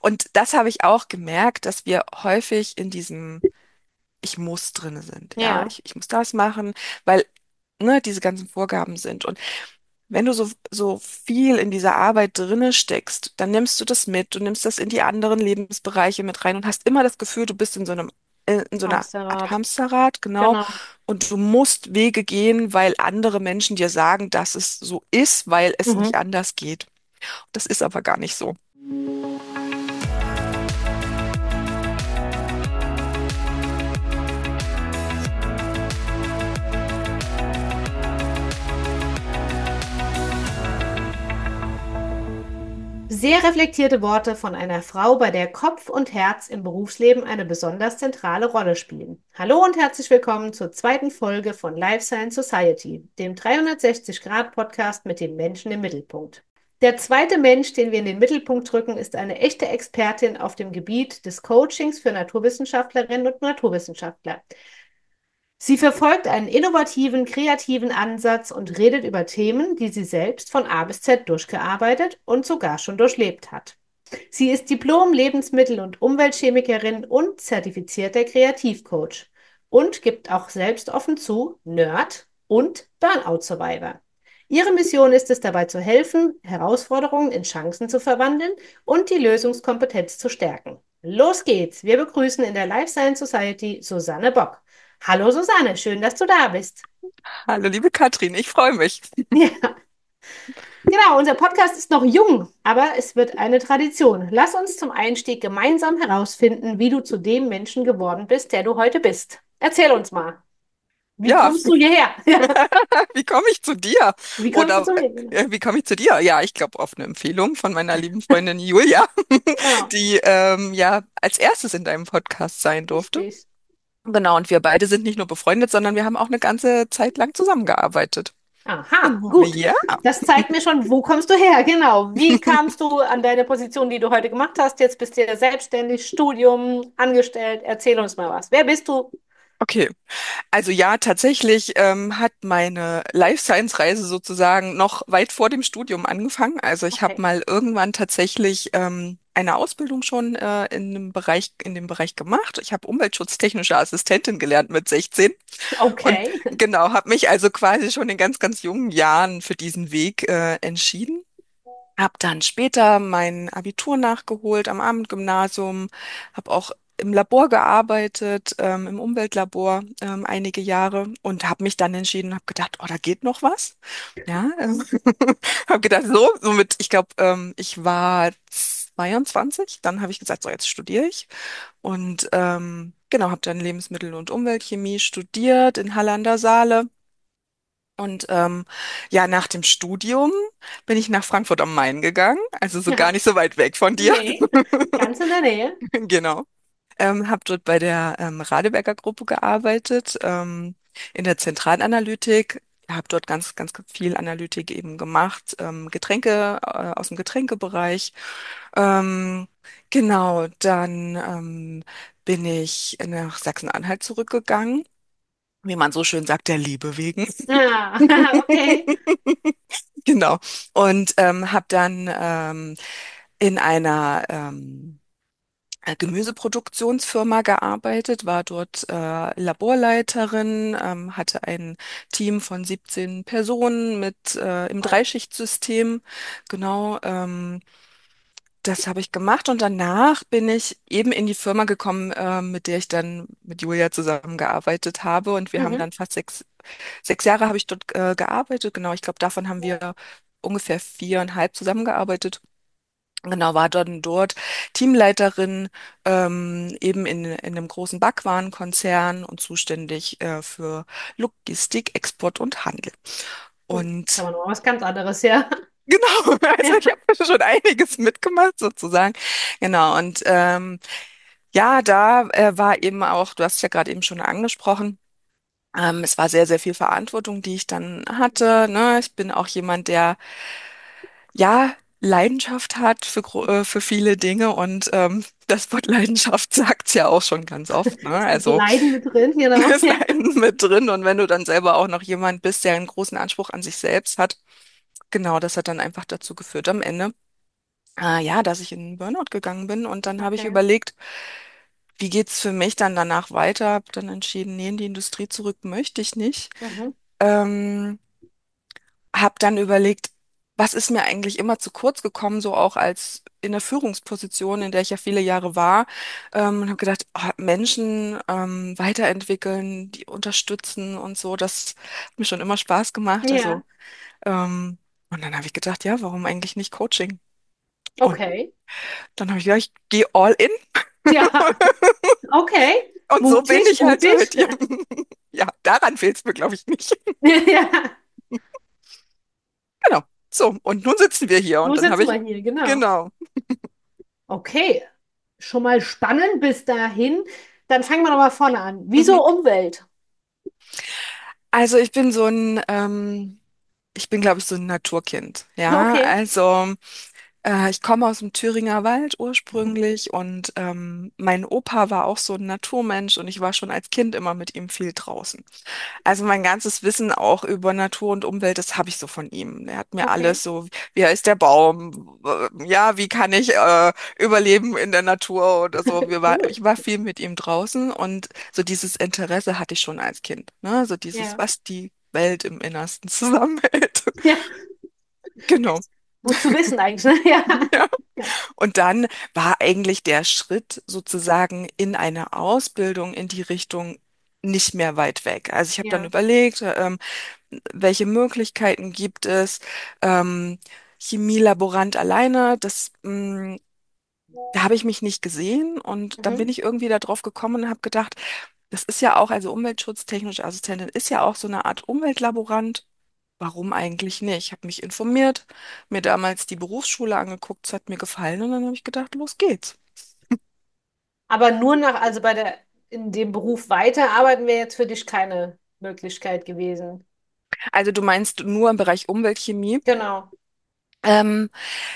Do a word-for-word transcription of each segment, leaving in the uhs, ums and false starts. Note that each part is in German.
Und das habe ich auch gemerkt, dass wir häufig in diesem Ich muss drinne sind. Ja, Ja, ich, ich muss das machen, weil ne, diese ganzen Vorgaben sind. Und wenn du so, so viel in dieser Arbeit drinne steckst, dann nimmst du das mit, du nimmst das in die anderen Lebensbereiche mit rein und hast immer das Gefühl, du bist in so einem, äh, in so einer Art Hamsterrad. Hamsterrad, genau. Genau. Und du musst Wege gehen, weil andere Menschen dir sagen, dass es so ist, weil es nicht Mhm. anders geht. Das ist aber gar nicht so. Sehr reflektierte Worte von einer Frau, bei der Kopf und Herz im Berufsleben eine besonders zentrale Rolle spielen. Hallo und herzlich willkommen zur zweiten Folge von Life Science Society, dem dreihundertsechzig-Grad-Podcast mit dem Menschen im Mittelpunkt. Der zweite Mensch, den wir in den Mittelpunkt rücken, ist eine echte Expertin auf dem Gebiet des Coachings für Naturwissenschaftlerinnen und Naturwissenschaftler. Sie verfolgt einen innovativen, kreativen Ansatz und redet über Themen, die sie selbst von A bis Z durchgearbeitet und sogar schon durchlebt hat. Sie ist Diplom-Lebensmittel- und Umweltchemikerin und zertifizierter Kreativcoach und gibt auch selbst offen zu, Nerd und Burnout-Survivor. Ihre Mission ist es dabei zu helfen, Herausforderungen in Chancen zu verwandeln und die Lösungskompetenz zu stärken. Los geht's! Wir begrüßen in der Life Science Society Susanne Bock. Hallo Susanne, schön, dass du da bist. Hallo, liebe Katrin, ich freue mich. Ja, genau, unser Podcast ist noch jung, aber es wird eine Tradition. Lass uns zum Einstieg gemeinsam herausfinden, wie du zu dem Menschen geworden bist, der du heute bist. Erzähl uns mal. Wie Ja, kommst du hierher? wie komme ich zu dir? Wie kommst du Oder zu mir? äh, wie komme ich zu dir? Ja, ich glaube auf eine Empfehlung von meiner lieben Freundin Julia, Genau, die ähm, ja als erstes in deinem Podcast sein durfte. richtig. Genau, und wir beide sind nicht nur befreundet, sondern wir haben auch eine ganze Zeit lang zusammengearbeitet. Aha, Genau. gut. Ja, Das zeigt mir schon, wo kommst du her? Genau. Wie kamst du an deine Position, die du heute gemacht hast? Jetzt bist du ja selbstständig, Studium, angestellt. Erzähl uns mal was. Wer bist du? okay. Also ja, tatsächlich ähm, hat meine Life Science Reise sozusagen noch weit vor dem Studium angefangen. Also ich habe Okay. mal irgendwann tatsächlich ähm, eine Ausbildung schon äh, in dem Bereich, in dem Bereich gemacht. Ich habe umweltschutztechnische Assistentin gelernt mit sechzehn und Okay. genau, habe mich also quasi schon in ganz, ganz jungen Jahren für diesen Weg äh, entschieden. Habe dann später mein Abitur nachgeholt am Abendgymnasium, habe auch im Labor gearbeitet, ähm, im Umweltlabor ähm, einige Jahre und habe mich dann entschieden, habe gedacht, oh, da geht noch was. Ja, ähm, habe gedacht, so, somit, ich glaube, ähm, ich war zweiundzwanzig, dann habe ich gesagt, so, jetzt studiere ich und ähm, genau, habe dann Lebensmittel- und Umweltchemie studiert in Halle an der Saale. Und ähm, ja, nach dem Studium bin ich nach Frankfurt am Main gegangen, also so gar Ja. nicht so weit weg von dir. Nee, ganz in der Nähe. Genau. Ähm, habe dort bei der ähm, Radeberger Gruppe gearbeitet, ähm, in der Zentralanalytik. Habe dort ganz, ganz viel Analytik eben gemacht, ähm, Getränke äh, aus dem Getränkebereich. Ähm, genau, dann ähm, bin ich nach Sachsen-Anhalt zurückgegangen, wie man so schön sagt, der Liebe wegen. Ah, okay. Genau. Und ähm, habe dann ähm, in einer ähm, äh, Gemüseproduktionsfirma gearbeitet, war dort äh, Laborleiterin, ähm, hatte ein Team von siebzehn Personen mit äh, im Wow. Dreischichtsystem. Genau. Ähm, das habe ich gemacht und danach bin ich eben in die Firma gekommen, äh, mit der ich dann mit Julia zusammengearbeitet habe und wir haben Mhm. dann fast sechs, sechs Jahre habe ich dort äh, gearbeitet. Genau, ich glaube, davon haben wir ungefähr viereinhalb zusammengearbeitet. Genau, war dann dort Teamleiterin ähm, eben in, in einem großen Backwarenkonzern und zuständig äh, für Logistik, Export und Handel. Hm, das ist Und aber noch was ganz anderes, ja. genau, also Ja. ich habe schon einiges mitgemacht sozusagen. Genau, und ähm, ja, da äh, war eben auch, du hast es ja gerade eben schon angesprochen, ähm, es war sehr, sehr viel Verantwortung, die ich dann hatte. Ne? Ich bin auch jemand, der ja, Leidenschaft hat für, gro- äh, für viele Dinge und ähm, das Wort Leidenschaft sagt's ja auch schon ganz oft, ne? Ist das Also Leiden mit drin? Genau. ist Ja. Leiden mit drin und wenn du dann selber auch noch jemand bist, der einen großen Anspruch an sich selbst hat, genau, das hat dann einfach dazu geführt am Ende, äh, ja, dass ich in einen Burnout gegangen bin. Und dann habe ich Okay. überlegt, wie geht's für mich dann danach weiter? Habe dann entschieden, nee, in die Industrie zurück möchte ich nicht. Mhm. Ähm, Habe dann überlegt, was ist mir eigentlich immer zu kurz gekommen, so auch als in der Führungsposition, in der ich ja viele Jahre war, ähm, und habe gedacht, oh, Menschen ähm, weiterentwickeln, die unterstützen und so, das hat mir schon immer Spaß gemacht. Also Ja. ähm, und dann habe ich gedacht, ja, warum eigentlich nicht Coaching? Und Okay. dann habe ich gedacht, ich gehe all in. Ja. Okay. Und so bin Mutig, ich halt mutig. heute hier. Ja, daran fehlt es mir, glaube ich, nicht. Ja. Genau. So, und nun sitzen wir hier und Nun dann habe sitzen ich, wir hier, genau. genau. Okay. Schon mal spannend bis dahin. Dann fangen wir noch mal vorne an. Mhm. Wieso Umwelt? Also ich bin so ein, ähm, ich bin, glaube ich, so ein Naturkind. Ja, Okay. also Äh, ich komme aus dem Thüringer Wald ursprünglich und ähm, mein Opa war auch so ein Naturmensch und ich war schon als Kind immer mit ihm viel draußen. Also mein ganzes Wissen auch über Natur und Umwelt, das habe ich so von ihm. Er hat mir Okay. alles so, wie heißt der Baum? äh, Ja, wie kann ich äh, überleben in der Natur oder so. Wir war, Cool. ich war viel mit ihm draußen und so dieses Interesse hatte ich schon als Kind. Ne? So dieses, Ja. was die Welt im Innersten zusammenhält. Ja. Genau. Gut zu wissen eigentlich, ne? Ja. Ja. Ja. Und dann war eigentlich der Schritt sozusagen in eine Ausbildung in die Richtung nicht mehr weit weg. Also ich habe dann Ja. überlegt, ähm, welche Möglichkeiten gibt es. Ähm, Chemielaborant alleine, das, mh, da habe ich mich nicht gesehen und dann bin Mhm. ich irgendwie da drauf gekommen und habe gedacht, das ist ja auch, also umweltschutztechnische Assistentin ist ja auch so eine Art Umweltlaborant. Warum eigentlich nicht? Ich habe mich informiert, mir damals die Berufsschule angeguckt, es hat mir gefallen und dann habe ich gedacht, los geht's. Aber nur nach, also bei der, in dem Beruf weiterarbeiten wäre jetzt für dich keine Möglichkeit gewesen. Also du meinst nur im Bereich Umweltchemie? Genau. Ähm,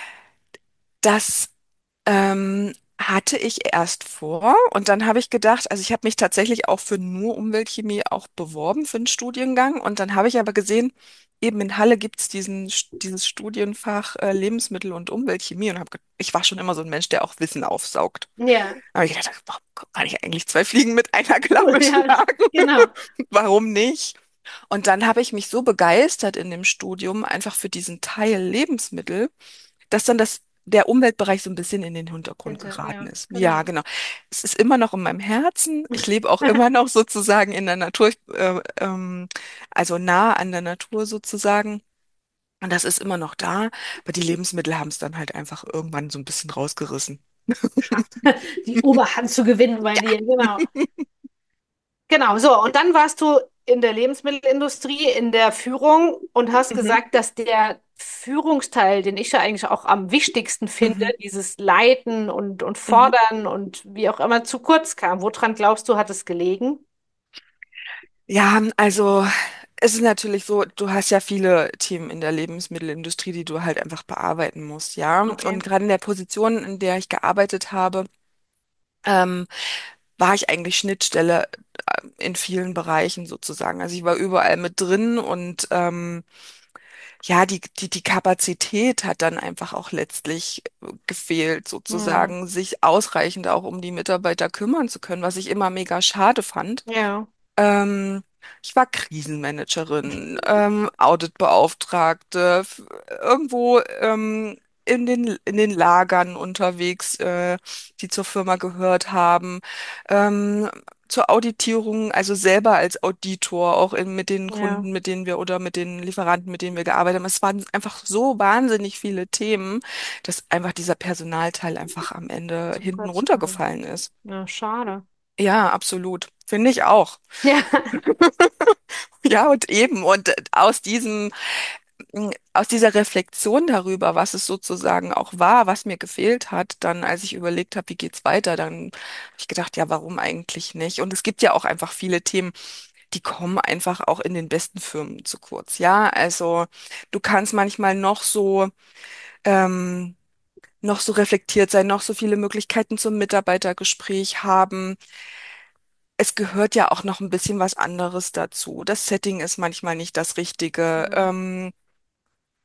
das ähm, hatte ich erst vor und dann habe ich gedacht, also ich habe mich tatsächlich auch für nur Umweltchemie auch beworben für einen Studiengang und dann habe ich aber gesehen, eben in Halle gibt es diesen, dieses Studienfach äh, Lebensmittel- und Umweltchemie und habe, ich war schon immer so ein Mensch, der auch Wissen aufsaugt. Ja. Da habe ich gedacht, warum kann ich eigentlich zwei Fliegen mit einer Cool. Klappe Ja. schlagen? Genau. Warum nicht? Und dann habe ich mich so begeistert in dem Studium einfach für diesen Teil Lebensmittel, dass dann das, der Umweltbereich so ein bisschen in den Hintergrund Hinter, geraten ja, ist. Ja, genau. genau. Es ist immer noch in meinem Herzen. Ich lebe auch immer noch sozusagen in der Natur, ich, äh, ähm, also nah an der Natur sozusagen. Und das ist immer noch da, aber die Lebensmittel haben es dann halt einfach irgendwann so ein bisschen rausgerissen. Schafft. Die Oberhand zu gewinnen bei dir, genau. Genau, so. Und dann warst du in der Lebensmittelindustrie, in der Führung und hast Mhm, gesagt, dass der Führungsteil, den ich ja eigentlich auch am wichtigsten finde, mhm, dieses Leiten und, und mhm. Fordern und wie auch immer zu kurz kam. Woran glaubst du, hat es gelegen? Ja, also es ist natürlich so, du hast ja viele Themen in der Lebensmittelindustrie, die du halt einfach bearbeiten musst, ja. Okay. Und gerade in der Position, in der ich gearbeitet habe, ähm, war ich eigentlich Schnittstelle äh, in vielen Bereichen sozusagen. Also ich war überall mit drin und ähm, ja, die, die, die Kapazität hat dann einfach auch letztlich äh, gefehlt, Hm. sozusagen, sich ausreichend auch um die Mitarbeiter kümmern zu können, was ich immer mega schade fand. Ja. Ähm, Ich war Krisenmanagerin, ähm, Auditbeauftragte, f- irgendwo ähm, in den, in den Lagern unterwegs, äh, die zur Firma gehört haben, ähm, zur Auditierung, also selber als Auditor, auch in, mit den Ja. Kunden, mit denen wir oder mit den Lieferanten, mit denen wir gearbeitet haben. Es waren einfach so wahnsinnig viele Themen, dass einfach dieser Personalteil einfach am Ende Zu hinten kurz kam. runtergefallen ist. Ja, schade. Ja, absolut. Finde ich auch. Ja. Ja, und eben, und äh, aus diesem, mh, aus dieser Reflexion darüber, was es sozusagen auch war, was mir gefehlt hat, dann, als ich überlegt habe, wie geht's weiter, dann habe ich gedacht, ja, warum eigentlich nicht? Und es gibt ja auch einfach viele Themen, die kommen einfach auch in den besten Firmen zu kurz. Ja, also du kannst manchmal noch so, ähm, noch so reflektiert sein, noch so viele Möglichkeiten zum Mitarbeitergespräch haben. Es gehört ja auch noch ein bisschen was anderes dazu. Das Setting ist manchmal nicht das Richtige. Hm. Ähm,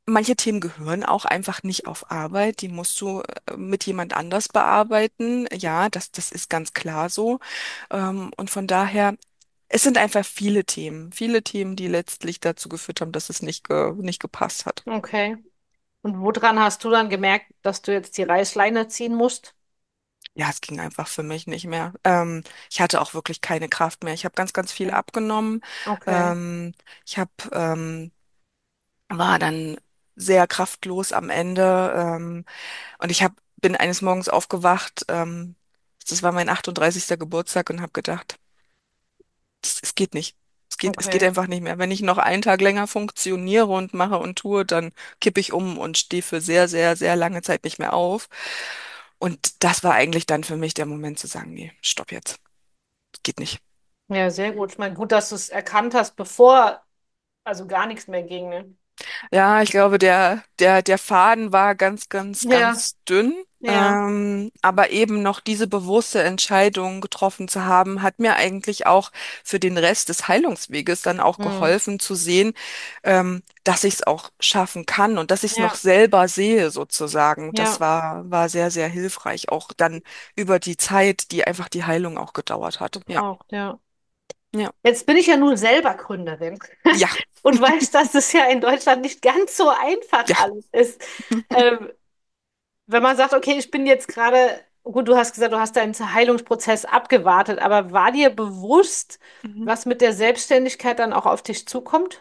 manche Themen gehören auch einfach nicht auf Arbeit, die musst du äh, mit jemand anders bearbeiten. Ja, das, das ist ganz klar so. Ähm, und von daher, es sind einfach viele Themen, viele Themen, die letztlich dazu geführt haben, dass es nicht, ge nicht gepasst hat. Okay. Und woran hast du dann gemerkt, dass du jetzt die Reißleine ziehen musst? Ja, es ging einfach für mich nicht mehr. Ähm, ich hatte auch wirklich keine Kraft mehr. Ich habe ganz, ganz viel Okay. abgenommen. Okay. Ähm, ich habe, ähm, war dann sehr kraftlos am Ende. Ähm, und ich hab, bin eines Morgens aufgewacht. Ähm, das war mein achtunddreißigster Geburtstag und habe gedacht, es, es geht nicht. Es geht, es geht Okay. einfach nicht mehr. Wenn ich noch einen Tag länger funktioniere und mache und tue, dann kippe ich um und stehe für sehr, sehr, sehr lange Zeit nicht mehr auf. Und das war eigentlich dann für mich der Moment zu sagen, nee, stopp jetzt. Geht nicht. Ja, sehr gut. Ich meine, gut, dass du es erkannt hast, bevor also gar nichts mehr ging, ne? Ja, ich glaube, der, der, der Faden war ganz, ganz, Ja, ganz dünn. ja. Ähm, aber eben noch diese bewusste Entscheidung getroffen zu haben, hat mir eigentlich auch für den Rest des Heilungsweges dann auch Hm. geholfen zu sehen, ähm, dass ich es auch schaffen kann und dass ich es noch Ja, selber sehe, sozusagen. Das ja, war, war sehr, sehr hilfreich, auch dann über die Zeit, die einfach die Heilung auch gedauert hat. Ja, gebraucht, ja. ja, Jetzt bin ich ja nun selber Gründerin ja, und weiß, dass es ja in Deutschland nicht ganz so einfach ja. alles ist. Ähm, wenn man sagt, okay, ich bin jetzt gerade, gut, du hast gesagt, du hast deinen Heilungsprozess abgewartet, aber war dir bewusst, Mhm. was mit der Selbstständigkeit dann auch auf dich zukommt?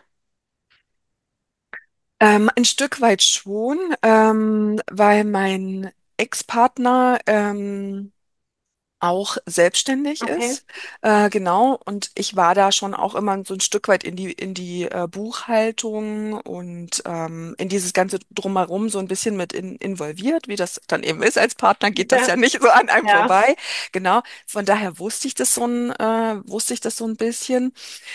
Ähm, ein Stück weit schon, ähm, weil mein Ex-Partner ähm, auch selbstständig Okay. ist. Äh, genau. Und ich war da schon auch immer so ein Stück weit in die, in die äh, Buchhaltung und ähm, in dieses ganze Drumherum so ein bisschen mit in, involviert, wie das dann eben ist. Als Partner geht das Ja, ja nicht so an einem ja. vorbei. Genau. Von daher wusste ich das so ein, äh, wusste ich das so ein bisschen.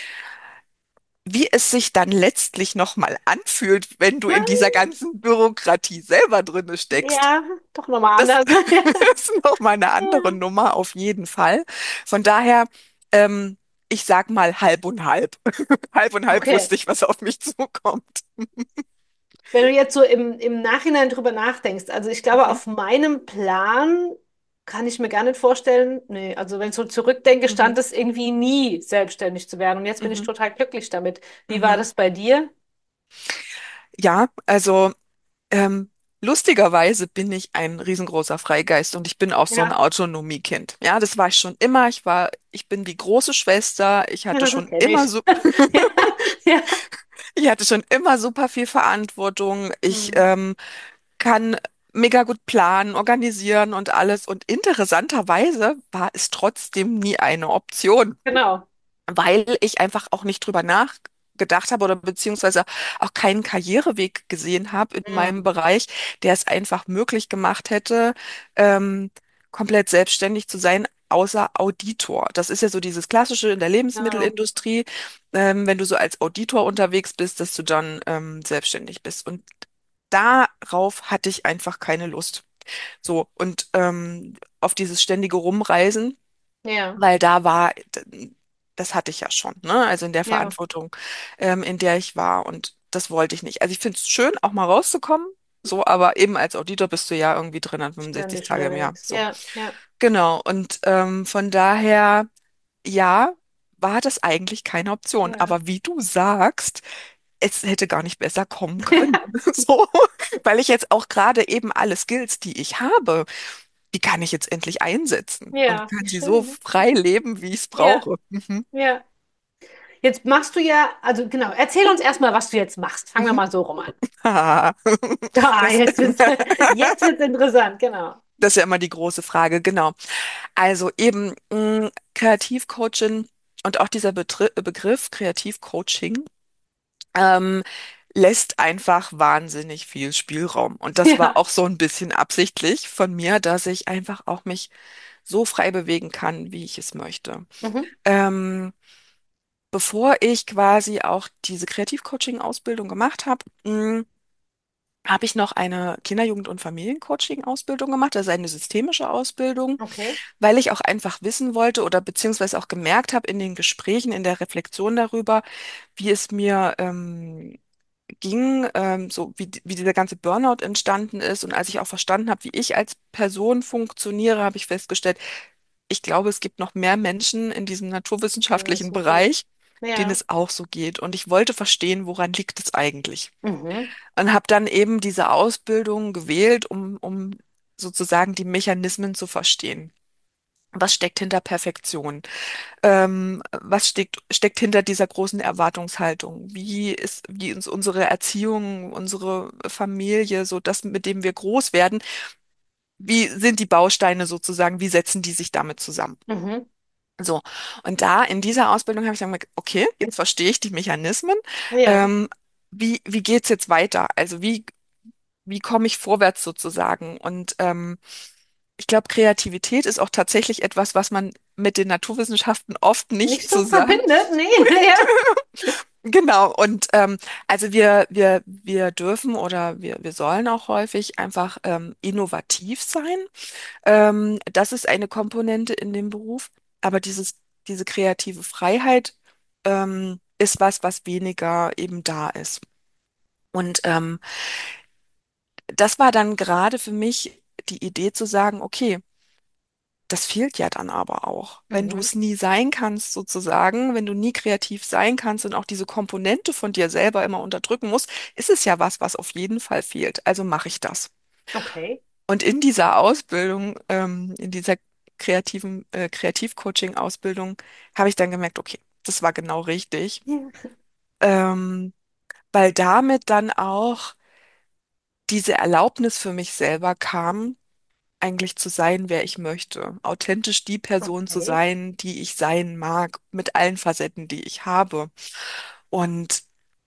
Wie es sich dann letztlich nochmal anfühlt, wenn du in dieser ganzen Bürokratie selber drinne steckst, Ja, doch nochmal das anders. ist nochmal eine andere Ja. Nummer auf jeden Fall. Von daher, ähm, ich sag mal halb und halb. Halb und halb Okay. wusste ich, was auf mich zukommt. Wenn du jetzt so im, im Nachhinein drüber nachdenkst, also ich glaube, Mhm, auf meinem Plan kann ich mir gar nicht vorstellen, nee, also wenn ich so zurückdenke, mhm, stand es irgendwie nie, selbstständig zu werden. Und jetzt bin ich mhm, total glücklich damit. Wie war mhm. das bei dir? Ja, also ähm, lustigerweise bin ich ein riesengroßer Freigeist und ich bin auch so ein Ja, Autonomiekind. Ja, das war ich schon immer. Ich war, ich bin die große Schwester. Ich hatte schon kenne immer ich. so Ja, ja. Ich hatte schon immer super viel Verantwortung. Ich Hm, ähm, kann mega gut planen, organisieren und alles. Und interessanterweise war es trotzdem nie eine Option, genau. weil ich einfach auch nicht drüber nachgedacht habe oder beziehungsweise auch keinen Karriereweg gesehen habe in meinem Hm, Bereich, der es einfach möglich gemacht hätte, ähm, komplett selbstständig zu sein, außer Auditor. Das ist ja so dieses Klassische in der genau. Lebensmittelindustrie, ähm, wenn du so als Auditor unterwegs bist, dass du dann ähm, selbstständig bist. Und darauf hatte ich einfach keine Lust. So, und ähm, auf dieses ständige Rumreisen, Ja, weil da war, das hatte ich ja schon, ne? Also in der ja, Verantwortung, ähm, in der ich war. Und das wollte ich nicht. Also ich finde es schön, auch mal rauszukommen. So, aber eben als Auditor bist du ja irgendwie dreihundertfünfundsechzig ständig Tage im Jahr. unterwegs. So, Ja, ja, genau. Und ähm, von daher, ja, war das eigentlich keine Option. ja. Aber wie du sagst, es hätte gar nicht besser kommen können. So, weil ich jetzt auch gerade eben alle Skills, die ich habe, die kann ich jetzt endlich einsetzen und Ja, wie kann sie so schön. frei leben, wie ich es Ja, brauche. Mhm. ja. Jetzt machst du ja, also genau, erzähl uns erstmal, was du jetzt machst. Fangen wir Mhm. mal so rum an. Ah, Ah, Das, jetzt wird's, jetzt wird's interessant, genau. das ist ja immer die große Frage, genau. Also eben mh, Kreativcoaching und auch dieser Betri Begriff Kreativcoaching ähm, lässt einfach wahnsinnig viel Spielraum. Und das war Ja. auch so ein bisschen absichtlich von mir, dass ich einfach auch mich so frei bewegen kann, wie ich es möchte. Mhm. Ähm, Bevor ich quasi auch diese Kreativcoaching-Ausbildung gemacht habe, habe ich noch eine Kinder-, Jugend- und Familiencoaching-Ausbildung gemacht, also eine systemische Ausbildung, Okay. weil ich auch einfach wissen wollte oder beziehungsweise auch gemerkt habe in den Gesprächen, in der Reflexion darüber, wie es mir ähm, ging, ähm, so wie, wie dieser ganze Burnout entstanden ist und als ich auch verstanden habe, wie ich als Person funktioniere, habe ich festgestellt, ich glaube, es gibt noch mehr Menschen in diesem Denen es naturwissenschaftlichen so geht. Bereich, denen Ja. es auch so geht. Und ich wollte verstehen, woran liegt es eigentlich? Mhm. Und habe dann eben diese Ausbildung gewählt, um, um sozusagen die Mechanismen zu verstehen. Was steckt hinter Perfektion? Ähm, was steckt, steckt hinter dieser großen Erwartungshaltung? Wie ist, wie uns unsere Erziehung, unsere Familie, so das, mit dem wir groß werden, wie sind die Bausteine sozusagen, wie setzen die sich damit zusammen? Mhm. So, und da in dieser Ausbildung habe ich dann gemerkt, okay, jetzt verstehe ich die Mechanismen. Ja. Ähm, wie, wie geht's jetzt weiter? Also wie, wie komme ich vorwärts sozusagen? Und ähm, ich glaube, Kreativität ist auch tatsächlich etwas, was man mit den Naturwissenschaften oft Nicht nicht so zusammen. verbindet, nee. Ja. Genau. Und ähm, also wir, wir, wir dürfen oder wir, wir sollen auch häufig einfach ähm, innovativ sein. Ähm, das ist eine Komponente in dem Beruf. Aber dieses, diese kreative Freiheit ähm, ist was, was weniger eben da ist. Und ähm, das war dann gerade für mich die Idee zu sagen, okay, das fehlt ja dann aber auch. Wenn du Mhm. es nie sein kannst, sozusagen, wenn du nie kreativ sein kannst und auch diese Komponente von dir selber immer unterdrücken musst, ist es ja was, was auf jeden Fall fehlt. Also mache ich das. Okay. Und in dieser Ausbildung, ähm, in dieser kreativen, äh, Kreativcoaching-Ausbildung, habe ich dann gemerkt, okay, das war genau richtig, Ja. ähm, weil damit dann auch diese Erlaubnis für mich selber kam, eigentlich zu sein, wer ich möchte. Authentisch die Person zu Okay. sein, die ich sein mag, mit allen Facetten, die ich habe. Und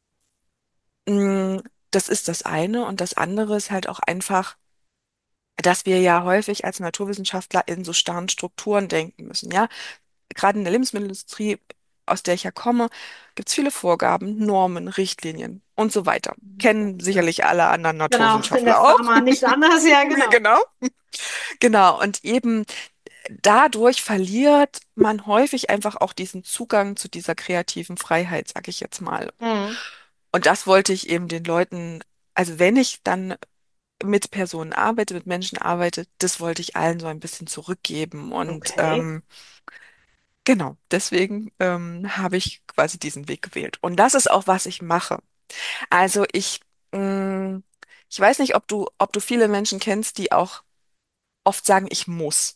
mh, das ist das eine. Und das andere ist halt auch einfach, dass wir ja häufig als Naturwissenschaftler in so starren Strukturen denken müssen. Ja, gerade in der Lebensmittelindustrie, aus der ich ja komme, gibt es viele Vorgaben, Normen, Richtlinien und so weiter. Kennen Ja. sicherlich alle anderen Genau, in der Naturwissenschaftler auch. Pharma nicht anders, ja, genau. Genau. Genau. Und eben dadurch verliert man häufig einfach auch diesen Zugang zu dieser kreativen Freiheit, sag ich jetzt mal. Mhm. Und das wollte ich eben den Leuten, also wenn ich dann mit Personen arbeite, mit Menschen arbeite, das wollte ich allen so ein bisschen zurückgeben. Und Okay. ähm, genau, deswegen ähm, habe ich quasi diesen Weg gewählt. Und das ist auch, was ich mache. Also ich, mh, ich weiß nicht, ob du, ob du viele Menschen kennst, die auch oft sagen, ich muss.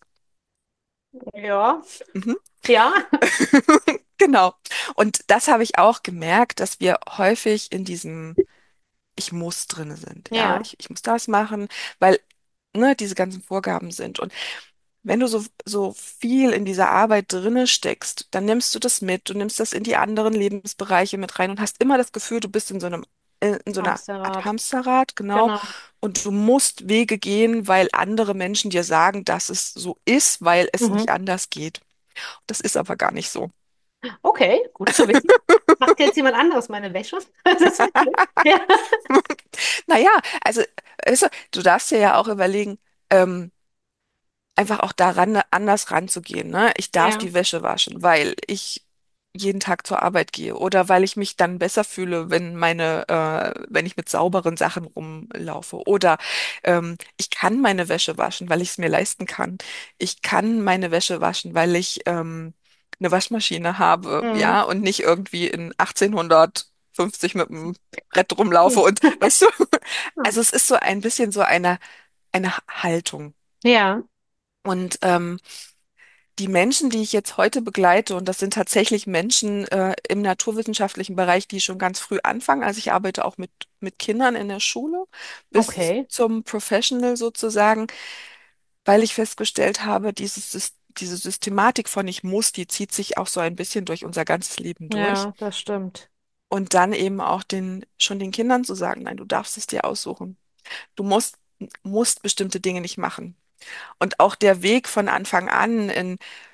Ja. Mhm. Ja. Genau. Und das habe ich auch gemerkt, dass wir häufig in diesem Ich muss drinne sind. Ja, Ja. ich, ich muss das machen, weil ne, diese ganzen Vorgaben sind. Und wenn du so, so viel in dieser Arbeit drinne steckst, dann nimmst du das mit, du nimmst das in die anderen Lebensbereiche mit rein und hast immer das Gefühl, du bist in so einem, äh, in so einer Art Hamsterrad. Hamsterrad, genau. Genau. Und du musst Wege gehen, weil andere Menschen dir sagen, dass es so ist, weil es nicht Mhm. anders geht. Das ist aber gar nicht so. Okay, gut zu wissen. Macht jetzt jemand anderes meine Wäsche? Das ist witzig. Ja. Naja, also, weißt du, du darfst dir ja auch überlegen, ähm, einfach auch daran anders ranzugehen, ne? Ich darf Ja. die Wäsche waschen, weil ich jeden Tag zur Arbeit gehe oder weil ich mich dann besser fühle, wenn meine, äh, wenn ich mit sauberen Sachen rumlaufe. Oder ähm, ich kann meine Wäsche waschen, weil ich es mir leisten kann. Ich kann meine Wäsche waschen, weil ich ähm, eine Waschmaschine habe, Mhm. ja, und nicht irgendwie in achtzehnhundertfünfzig mit dem Brett rumlaufe und weißt du, also es ist so ein bisschen so eine, eine Haltung. Ja. Und ähm, die Menschen, die ich jetzt heute begleite, und das sind tatsächlich Menschen äh, im naturwissenschaftlichen Bereich, die schon ganz früh anfangen. Also ich arbeite auch mit, mit Kindern in der Schule bis Okay. zum Professional sozusagen, weil ich festgestellt habe, dieses, Sys- diese Systematik von ich muss, die zieht sich auch so ein bisschen durch unser ganzes Leben durch. Ja, das stimmt. Und dann eben auch den, schon den Kindern zu sagen, nein, du darfst es dir aussuchen. Du musst, musst bestimmte Dinge nicht machen. Und auch der Weg von Anfang an in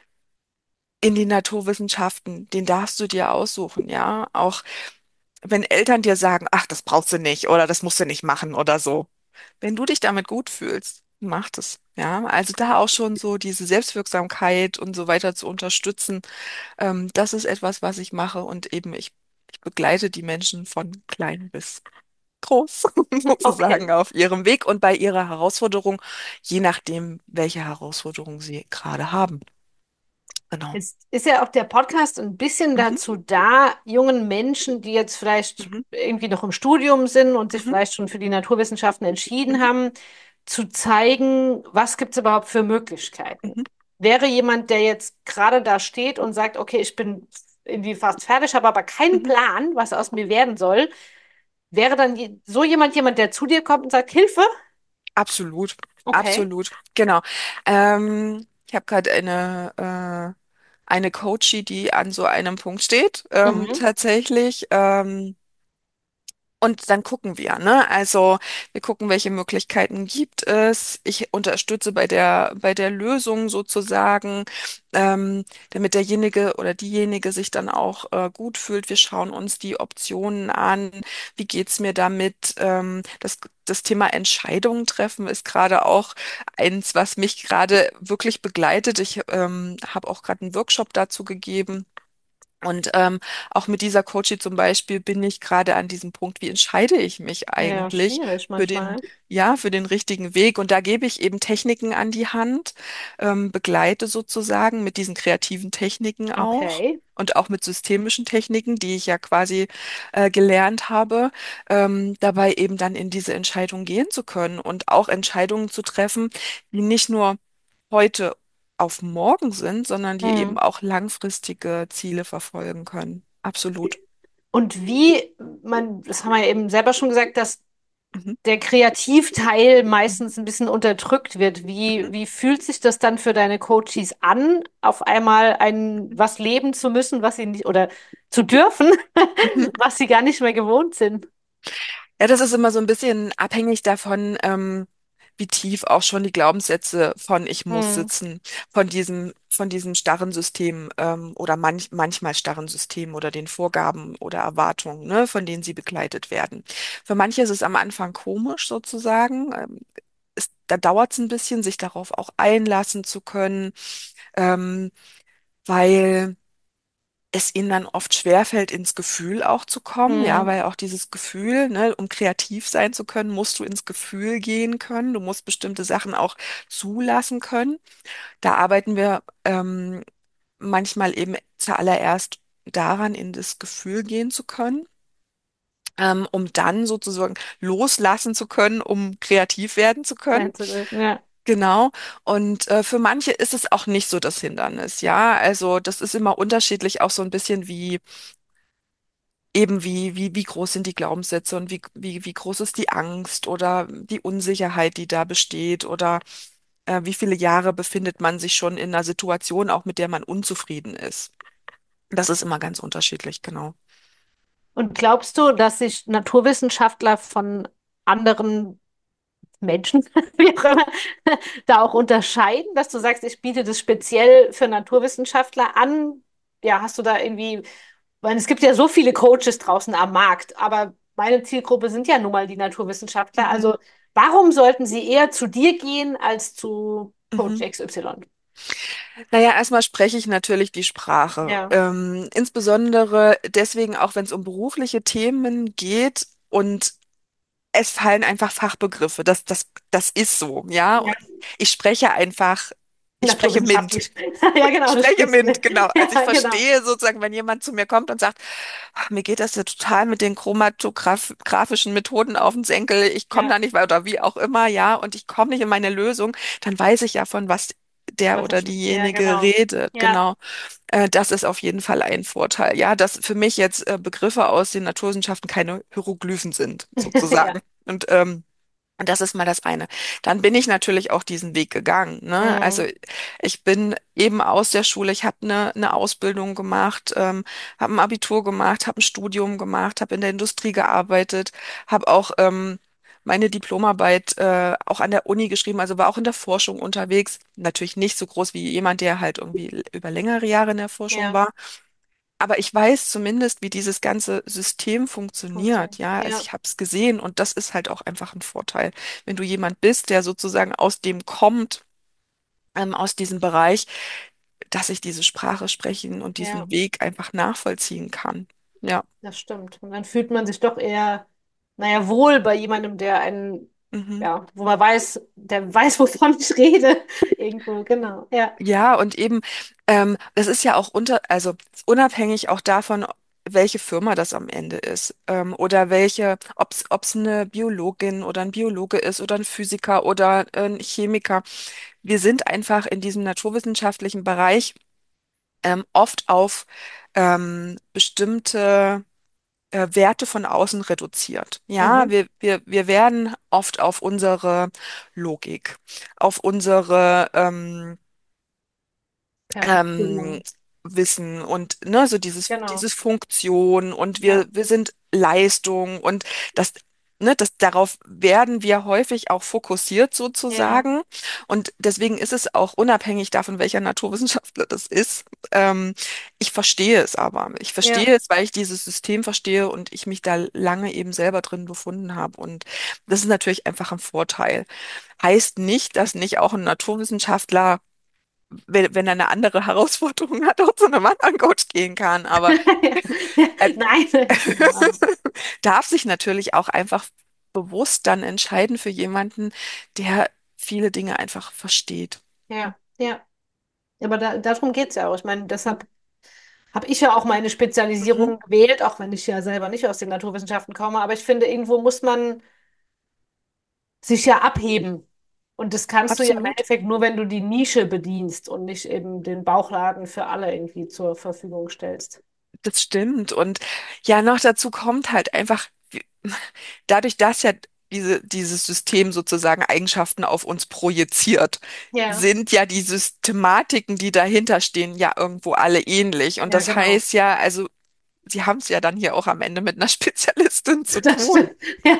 in die Naturwissenschaften, den darfst du dir aussuchen, ja. Auch wenn Eltern dir sagen, ach, das brauchst du nicht oder das musst du nicht machen oder so. Wenn du dich damit gut fühlst, mach das, ja. Also da auch schon so diese Selbstwirksamkeit und so weiter zu unterstützen, ähm, das ist etwas, was ich mache und eben ich, ich begleite die Menschen von klein bis. groß, Okay. sozusagen, auf ihrem Weg und bei ihrer Herausforderung, je nachdem, welche Herausforderung sie gerade haben. Genau. Jetzt ist ja auch der Podcast ein bisschen Mhm, dazu da, jungen Menschen, die jetzt vielleicht mhm, irgendwie noch im Studium sind und sich mhm, vielleicht schon für die Naturwissenschaften entschieden mhm, haben, zu zeigen, was gibt es überhaupt für Möglichkeiten. mhm, Wäre jemand, der jetzt gerade da steht und sagt, okay, ich bin irgendwie fast fertig, habe aber keinen mhm. Plan, was aus mir werden soll, wäre dann je- so jemand jemand, der zu dir kommt und sagt, Hilfe? Absolut, Okay. absolut, genau. Ähm, ich habe gerade eine, äh, eine Coachie, die an so einem Punkt steht, ähm, Mhm. tatsächlich. Ähm, Und dann gucken wir, ne? Also wir gucken, welche Möglichkeiten gibt es. Ich unterstütze bei der, bei der Lösung sozusagen, ähm, damit derjenige oder diejenige sich dann auch äh, gut fühlt. Wir schauen uns die Optionen an. Wie geht's mir damit? Ähm, das, das Thema Entscheidungen treffen ist gerade auch eins, was mich gerade wirklich begleitet. Ich ähm, habe auch gerade einen Workshop dazu gegeben. Und ähm, auch mit dieser Coachie zum Beispiel bin ich gerade an diesem Punkt, wie entscheide ich mich Ja, eigentlich schwierig für den, manchmal. ja, für den richtigen Weg? Und da gebe ich eben Techniken an die Hand, ähm, begleite sozusagen mit diesen kreativen Techniken auch Okay. und auch mit systemischen Techniken, die ich ja quasi äh, gelernt habe, ähm, dabei eben dann in diese Entscheidung gehen zu können und auch Entscheidungen zu treffen, die nicht nur heute auf morgen sind, sondern die eben Mhm. auch langfristige Ziele verfolgen können. Absolut. Und wie, man, das haben wir ja eben selber schon gesagt, dass Mhm. der Kreativteil Mhm. meistens ein bisschen unterdrückt wird. Mhm. Wie, wie fühlt sich das dann für deine Coaches an, auf einmal ein was leben zu müssen, was sie nicht, oder zu dürfen, Mhm. was sie gar nicht mehr gewohnt sind? Ja, das ist immer so ein bisschen abhängig davon, ähm, wie tief auch schon die Glaubenssätze von ich muss Hm. sitzen, von diesem, von diesem starren System, ähm, oder manch, manchmal starren System oder den Vorgaben oder Erwartungen, ne, von denen sie begleitet werden. Für manche ist es am Anfang komisch sozusagen. Ähm, es, da dauert es ein bisschen, sich darauf auch einlassen zu können, ähm, weil es ihnen dann oft schwerfällt, ins Gefühl auch zu kommen, ja, Hm. weil auch dieses Gefühl, ne, um kreativ sein zu können, musst du ins Gefühl gehen können, du musst bestimmte Sachen auch zulassen können. Da arbeiten wir ähm, manchmal eben zuallererst daran, in das Gefühl gehen zu können, ähm, um dann sozusagen loslassen zu können, um kreativ werden zu können. Sein zu dürfen, ja. Genau. Und äh, für manche ist es auch nicht so das Hindernis, ja. Also das ist immer unterschiedlich, auch so ein bisschen wie eben wie, wie, wie groß sind die Glaubenssätze und wie, wie, wie groß ist die Angst oder die Unsicherheit, die da besteht oder äh, wie viele Jahre befindet man sich schon in einer Situation, auch mit der man unzufrieden ist. Das ist immer ganz unterschiedlich, genau. Und glaubst du, dass sich Naturwissenschaftler von anderen Menschen, wie auch immer, da auch unterscheiden, dass du sagst, ich biete das speziell für Naturwissenschaftler an? Ja, hast du da irgendwie, weil es gibt ja so viele Coaches draußen am Markt, aber meine Zielgruppe sind ja nun mal die Naturwissenschaftler. Mhm. Also warum sollten sie eher zu dir gehen als zu Coach Mhm. X Y? Naja, erstmal spreche ich natürlich die Sprache. Ja, Ähm, insbesondere deswegen auch, wenn es um berufliche Themen geht und es fallen einfach Fachbegriffe. Das, das, das ist so, ja. ja, Und ich spreche einfach, ich spreche MINT. naturwissenschaftlich. Ja, Ich genau, du spreche sprichst MINT, mit. genau. Also ich Ja, genau. verstehe sozusagen, wenn jemand zu mir kommt und sagt, "Ach, mir geht das ja total mit den chromatografischen Methoden auf den Senkel, ich komme Ja, da nicht weiter, oder wie auch immer, ja, und ich komme nicht in meine Lösung, dann weiß ich ja, von was der was er oder spricht. Ja, diejenige genau. redet, Ja, genau. Äh, das ist auf jeden Fall ein Vorteil. Ja, dass für mich jetzt äh, Begriffe aus den Naturwissenschaften keine Hieroglyphen sind, ja. sozusagen. Und ähm, und das ist mal das eine. Dann bin ich natürlich auch diesen Weg gegangen, ne? Also Mhm. ich bin eben aus der Schule, ich habe eine, eine Ausbildung gemacht, ähm, habe ein Abitur gemacht, habe ein Studium gemacht, habe in der Industrie gearbeitet, habe auch ähm, meine Diplomarbeit äh, auch an der Uni geschrieben, also war auch in der Forschung unterwegs. Natürlich nicht so groß wie jemand, der halt irgendwie über längere Jahre in der Forschung Ja, war. Aber ich weiß zumindest, wie dieses ganze System funktioniert. funktioniert. Ja, also Ja, ich habe es gesehen und das ist halt auch einfach ein Vorteil. Wenn du jemand bist, der sozusagen aus dem kommt, ähm, aus diesem Bereich, dass ich diese Sprache sprechen und ja, diesen Weg einfach nachvollziehen kann. Ja. das stimmt. Und dann fühlt man sich doch eher naja, wohl bei jemandem, der einen, Mhm. ja, wo man weiß, der weiß, wovon ich rede. Irgendwo, genau. Ja. Ja, und eben, ähm, das ist ja auch unter, also unabhängig auch davon, welche Firma das am Ende ist, ähm, oder welche, ob es eine Biologin oder ein Biologe ist oder ein Physiker oder ein Chemiker. Wir sind einfach in diesem naturwissenschaftlichen Bereich ähm, oft auf ähm, bestimmte äh, Werte von außen reduziert. Ja, Mhm. wir, wir, wir werden oft auf unsere Logik, auf unsere ähm, Ja, ähm, genau. Wissen und ne, so dieses, Genau. dieses Funktion und wir, Ja. wir sind Leistung und das, ne, das, darauf werden wir häufig auch fokussiert Ja. sozusagen. Und deswegen ist es auch unabhängig davon, welcher Naturwissenschaftler das ist. Ähm, Ich verstehe es aber. Ich Ja. verstehe es, weil ich dieses System verstehe und ich mich da lange eben selber drin befunden habe. Und das ist natürlich einfach ein Vorteil. Heißt nicht, dass nicht auch ein Naturwissenschaftler wenn, wenn er eine andere Herausforderung hat, auch zu einem anderen Coach gehen kann. Aber er Nein. Ja. darf sich natürlich auch einfach bewusst dann entscheiden für jemanden, der viele Dinge einfach versteht. Ja. Ja. Aber da, darum geht es ja auch. Ich meine, Mhm. deshalb habe ich ja auch meine Mhm. Spezialisierung gewählt, auch wenn ich ja selber nicht aus den Naturwissenschaften komme. Aber ich finde, irgendwo muss man sich ja abheben. Und das kannst du ja im Absolut. Endeffekt nur, wenn du die Nische bedienst und nicht eben den Bauchladen für alle irgendwie zur Verfügung stellst. Das stimmt. Und ja, noch dazu kommt halt einfach, wie- dadurch, dass ja diese, dieses System sozusagen Eigenschaften auf uns projiziert, Ja, sind ja die Systematiken, die dahinter stehen, ja irgendwo alle ähnlich. Und ja, das genau. heißt ja, also Sie haben es ja dann hier auch am Ende mit einer Spezialistin zu Das tun. stimmt. Ja.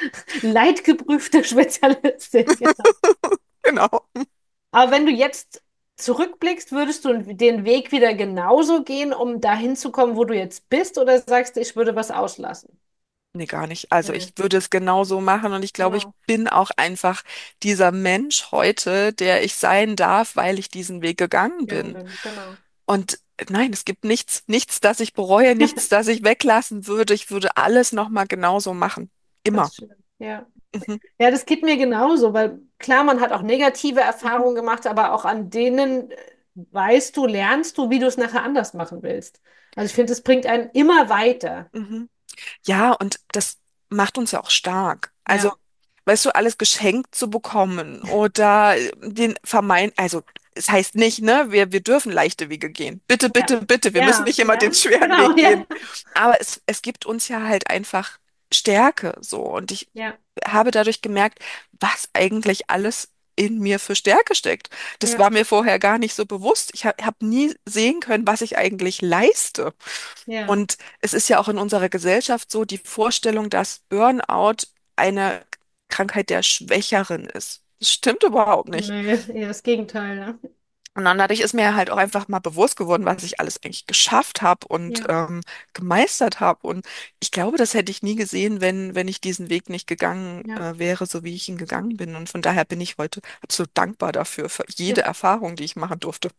Leidgeprüfte Spezialistin, genau. Genau. Aber wenn du jetzt zurückblickst, würdest du den Weg wieder genauso gehen, um dahin zu kommen, wo du jetzt bist, oder sagst du, ich würde was auslassen? Nee, gar nicht. Also Nee, ich würde es genauso machen und ich glaube, ich genau. bin auch einfach dieser Mensch heute, der ich sein darf, weil ich diesen Weg gegangen Jung bin. bin, genau. Und nein, es gibt nichts, nichts, das ich bereue, nichts, das ich weglassen würde. Ich würde alles nochmal genauso machen. Das Immer. ist schön. Ja. Mhm. Ja, das geht mir genauso, weil klar, man hat auch negative Mhm. Erfahrungen gemacht, aber auch an denen äh, weißt du, lernst du, wie du es nachher anders machen willst. Also ich finde, es bringt einen immer weiter. Mhm. Ja, und das macht uns ja auch stark. Also, Ja, weißt du, alles geschenkt zu bekommen oder den vermeint, also es heißt nicht, ne, wir, wir dürfen leichte Wege gehen. Bitte, ja, bitte, bitte, wir müssen ja, nicht immer den ja, schweren genau, Weg ja, gehen. Aber es, es gibt uns ja halt einfach Stärke so. Und ich ja, habe dadurch gemerkt, was eigentlich alles in mir für Stärke steckt. Das ja, war mir vorher gar nicht so bewusst. Ich habe hab nie sehen können, was ich eigentlich leiste. ja. Und es ist ja auch in unserer Gesellschaft so die Vorstellung, dass Burnout eine Krankheit der Schwächeren ist. Das stimmt überhaupt nicht. Nee, eher das Gegenteil, ne? Und dann dadurch ist mir halt auch einfach mal bewusst geworden, was ich alles eigentlich geschafft habe und Ja, ähm, gemeistert habe. Und ich glaube, das hätte ich nie gesehen, wenn, wenn ich diesen Weg nicht gegangen ja. äh, wäre, so wie ich ihn gegangen bin. Und von daher bin ich heute absolut dankbar dafür, für Ja. jede Erfahrung, die ich machen durfte.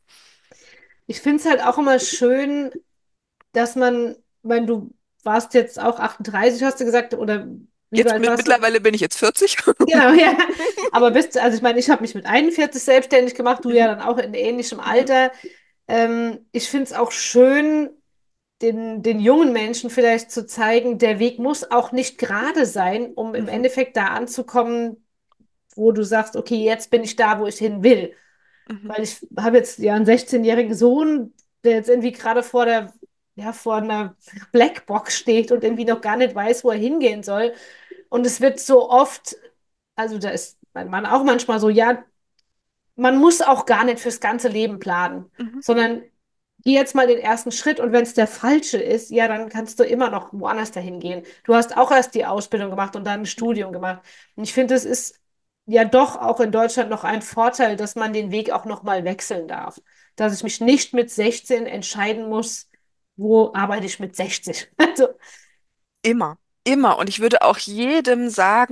Ich finde es halt auch immer schön, dass man, wenn du warst jetzt auch achtunddreißig, hast du gesagt, oder wie Jetzt alt mit, warst du? mittlerweile bin ich jetzt vierzig. Genau, ja. Aber bist, also ich meine, ich habe mich mit einundvierzig selbstständig gemacht, du ja Mhm, dann auch in ähnlichem mhm, Alter. Ähm, ich finde es auch schön, den, den jungen Menschen vielleicht zu zeigen, der Weg muss auch nicht gerade sein, um im mhm, Endeffekt da anzukommen, wo du sagst, okay, jetzt bin ich da, wo ich hin will. mhm, Weil ich habe jetzt ja einen sechzehn-jährigen Sohn, der jetzt irgendwie gerade vor der, ja, vor einer Blackbox steht und mhm, irgendwie noch gar nicht weiß, wo er hingehen soll. Und es wird so oft, also da ist mein Mann auch manchmal so, ja, man muss auch gar nicht fürs ganze Leben planen, mhm, sondern geh jetzt mal den ersten Schritt und wenn es der falsche ist, ja, dann kannst du immer noch woanders dahin gehen. Du hast auch erst die Ausbildung gemacht und dann ein mhm. Studium gemacht. Und ich finde, es ist ja doch auch in Deutschland noch ein Vorteil, dass man den Weg auch noch mal wechseln darf. Dass ich mich nicht mit sechzehn entscheiden muss, wo arbeite ich mit sechzig. Also, Immer, immer. Und ich würde auch jedem sagen,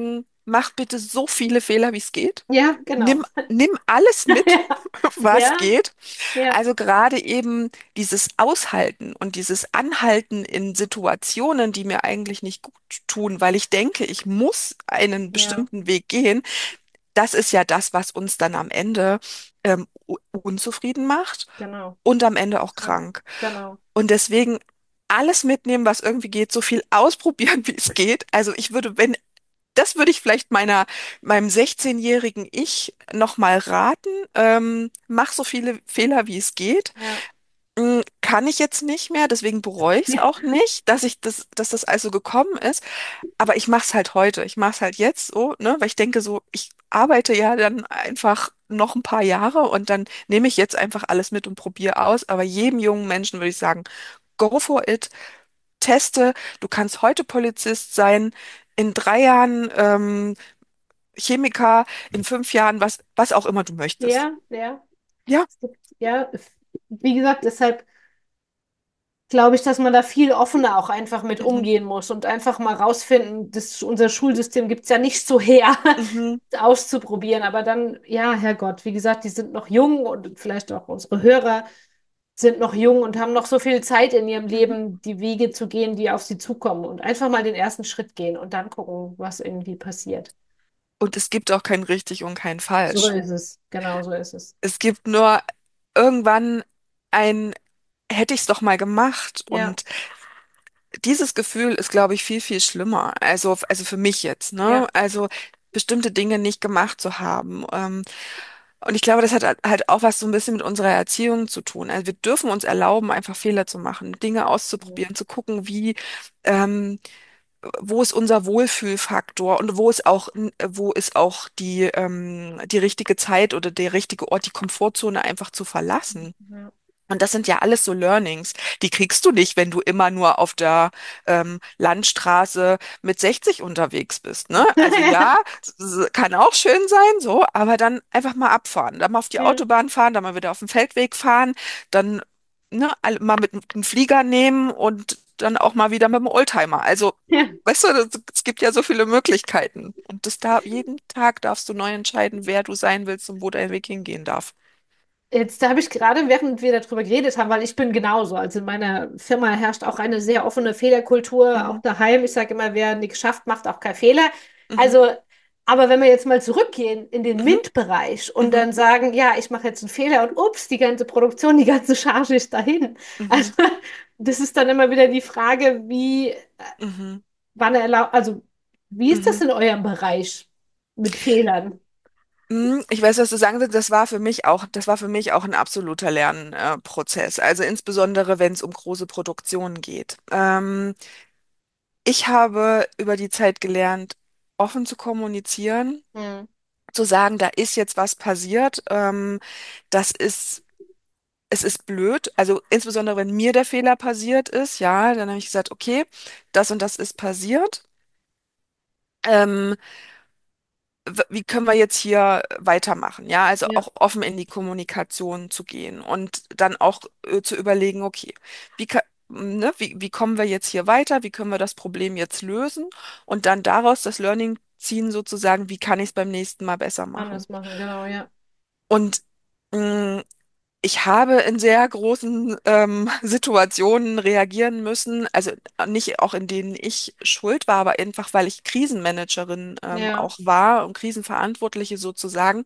mach bitte so viele Fehler, wie es geht. Ja, genau. Nimm, nimm alles mit, was Ja, geht. ja, Also gerade eben dieses Aushalten und dieses Anhalten in Situationen, die mir eigentlich nicht gut tun, weil ich denke, ich muss einen ja, bestimmten Weg gehen, das ist ja das, was uns dann am Ende ähm, u- unzufrieden macht genau. und am Ende auch Ja, krank. genau. Und deswegen alles mitnehmen, was irgendwie geht, so viel ausprobieren, wie es geht. Also ich würde, wenn, das würde ich vielleicht meiner, meinem sechzehn-jährigen Ich nochmal raten. Ähm, mach so viele Fehler, wie es geht. Ja, Mm, Kann ich jetzt nicht mehr, deswegen bereue ich es ja, auch nicht, dass ich das, dass das also gekommen ist. Aber ich mache es halt heute. Ich mache es halt jetzt so, ne, weil ich denke so, ich arbeite ja dann einfach noch ein paar Jahre und dann nehme ich jetzt einfach alles mit und probiere aus. Aber jedem jungen Menschen würde ich sagen, go for it, teste. Du kannst heute Polizist sein, in drei Jahren ähm, Chemiker, in fünf Jahren was, was auch immer du möchtest. ja, ja. Ja. Es gibt, ja, wie gesagt, deshalb glaube ich, dass man da viel offener auch einfach mit Mhm. umgehen muss und einfach mal rausfinden, dass unser Schulsystem gibt es ja nicht so her, Mhm. auszuprobieren. Aber dann, ja, Herrgott, wie gesagt, die sind noch jung und vielleicht auch unsere Hörer sind noch jung und haben noch so viel Zeit in ihrem Mhm. Leben, die Wege zu gehen, die auf sie zukommen und einfach mal den ersten Schritt gehen und dann gucken, was irgendwie passiert. Und es gibt auch kein richtig und kein So falsch. ist es. Genau so ist es. Es gibt nur irgendwann ein, hätte ich es doch mal gemacht. Ja, Und dieses Gefühl ist, glaube ich, viel, viel schlimmer. Also, also für mich jetzt, ne? ja. Also bestimmte Dinge nicht gemacht zu haben. Ähm, und ich glaube, das hat halt auch was so ein bisschen mit unserer Erziehung zu tun. Also wir dürfen uns erlauben, einfach Fehler zu machen, Dinge auszuprobieren, zu gucken, wie, ähm, wo ist unser Wohlfühlfaktor und wo ist auch, wo ist auch die, ähm, die richtige Zeit oder der richtige Ort, die Komfortzone einfach zu verlassen. Ja. Und das sind ja alles so Learnings. Die kriegst du nicht, wenn du immer nur auf der ähm, Landstraße mit sechzig unterwegs bist, ne? Also ja, s- s- kann auch schön sein, so, aber dann einfach mal abfahren, dann mal auf die Ja, Autobahn fahren, dann mal wieder auf den Feldweg fahren, dann ne, all- mal mit einem Flieger nehmen und dann auch mal wieder mit dem Oldtimer. Also, ja. weißt du, das, es gibt ja so viele Möglichkeiten. Und das da jeden Tag darfst du neu entscheiden, wer du sein willst und wo dein Weg hingehen darf. Jetzt da habe ich gerade, während wir darüber geredet haben, weil ich bin genauso. Also in meiner Firma herrscht auch eine sehr offene Fehlerkultur, auch Mhm. daheim. Ich sage immer, wer nichts schafft, macht auch keinen Fehler. Mhm. Also, aber wenn wir jetzt mal zurückgehen in den Mhm. MINT-Bereich und Mhm. dann sagen, ja, ich mache jetzt einen Fehler und ups, die ganze Produktion, die ganze Charge ist dahin. Also, Mhm. das ist dann immer wieder die Frage, wie, äh, Mhm. wann erlaubt, also, wie ist das Mhm. in eurem Bereich mit Fehlern? Mhm. Ich weiß, was du sagen willst. Das war für mich auch, das war für mich auch ein absoluter Lernprozess. Also insbesondere, wenn es um große Produktionen geht. Ähm, ich habe über die Zeit gelernt, offen zu kommunizieren, Hm. zu sagen, da ist jetzt was passiert. Ähm, das ist, es ist blöd. Also insbesondere, wenn mir der Fehler passiert ist, ja, dann habe ich gesagt, okay, das und das ist passiert. Ähm, w- wie können wir jetzt hier weitermachen? Ja, also Ja, auch offen in die Kommunikation zu gehen und dann auch äh, zu überlegen, okay, wie, ka- ne, wie, wie kommen wir jetzt hier weiter? Wie können wir das Problem jetzt lösen? Und dann daraus das Learning ziehen, sozusagen, wie kann ich es beim nächsten Mal besser machen? anders machen, genau, ja. Und mh, ich habe in sehr großen ähm, Situationen reagieren müssen, also nicht auch in denen ich schuld war, aber einfach weil ich Krisenmanagerin ähm, Ja, auch war und Krisenverantwortliche sozusagen.